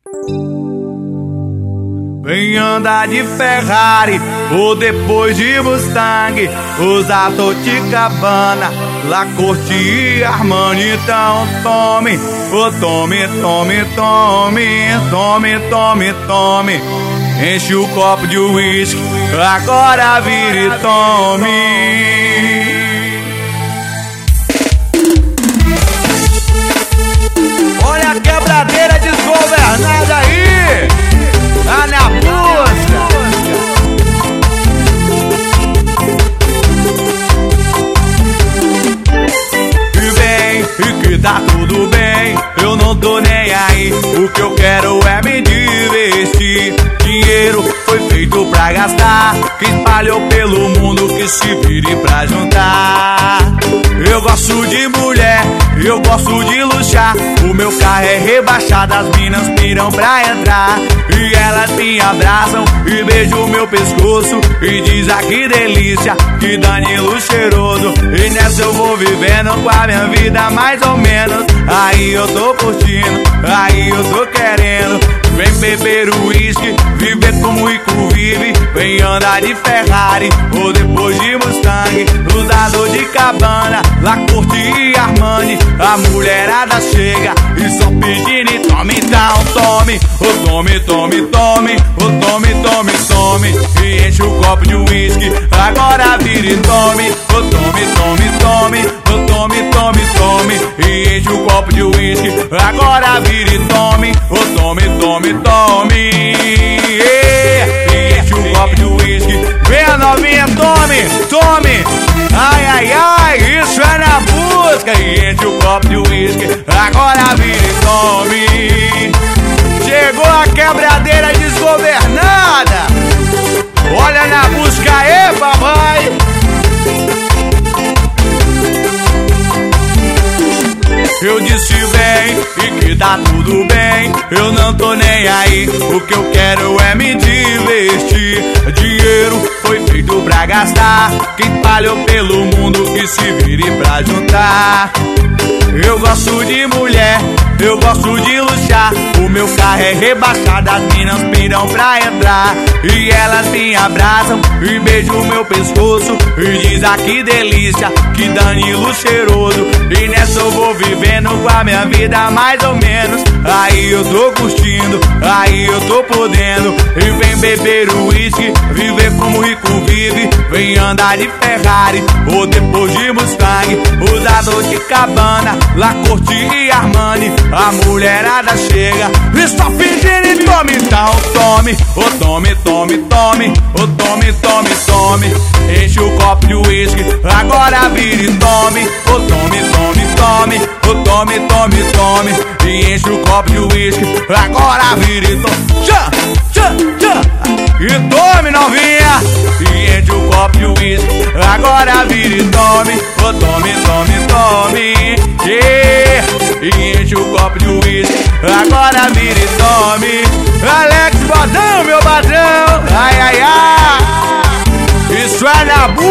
Vem andar de Ferrari ou depois de Mustang, usar Dolce & Gabbana, Lacoste e Armani. Então tome, oh tome, tome, tome, tome, tome, tome. Enche o copo de uísque, agora vire e tome. Olha a quebradeira desgovernada aí, tá na busca. E vem, e que tá tudo bem, eu não tô nem aí. O que eu quero é me divertir. Dinheiro foi feito pra gastar, que espalhou pelo mundo, que se vire pra juntar. Eu gosto de mulher, eu gosto de luxar. O meu carro é rebaixado, as minas piram pra entrar. E elas me abraçam e beijam o meu pescoço e diz: ah, que delícia, que Danilo cheiroso. E nessa eu vou vivendo com a minha vida mais ou menos. Aí eu tô curtindo, aí eu tô querendo. Vem beber uísque, viver como rico vive. Vem andar de Ferrari ou depois de Mustang, usar Dolce & Gabbana, Lacoste e Armani. A mulherada chega e só pedindo e tome. Então tome, oh tome, tome, tome, oh tome, tome, tome. E enche o copo de uísque, agora vira e tome. Oh tome, tome, tome, oh tome, tome, tome. E enche o copo de uísque, agora vira e tome. Oh tome, tome, tome. E enche o copo de uísque, vem a novinha, tome, tome. Ai, ai, ai, isso é na busca. E enche o copo de uísque, agora vira e tome. Chegou a quebradeira desgovernada. Olha na busca aí, papai. Eu disse vem e que tá tudo bem, eu não tô nem aí. O que eu quero é me divertir. Dinheiro foi feito pra gastar, quem espalhou pelo mundo, que se vire pra juntar. Eu gosto de mulher, eu gosto de luxar. O meu carro é rebaixado, as minas piram pra entrar. E elas me abraçam e beijam o meu pescoço e diz: ah, que delícia, que Danilo cheiroso. E nessa eu vou vivendo com a minha vida mais ou menos. Aí eu tô curtindo, aí eu tô podendo. E vem beber uísque, viver como rico vive. Vem andar de Ferrari ou depois de Mustang, usar Dolce & Gabbana, Lacoste e Armani. A mulherada chega e só pedindo e tome. Então tome, oh tome, tome, tome, oh tome, tome, tome. Enche o copo de uísque, agora vira e tome. Oh tome, tome, tome, oh tome, tome, tome. E enche o copo de uísque, agora vira e tome. Tchã, tchã, tchã. E tome, novinha. E enche o copo de uísque, agora vira e tome. Oh tome, tome, tome. Yeah. E enche o copo de uísque, agora vira e tome. Alex Bodão, meu padrão. Ai, ai, ai. Isso é na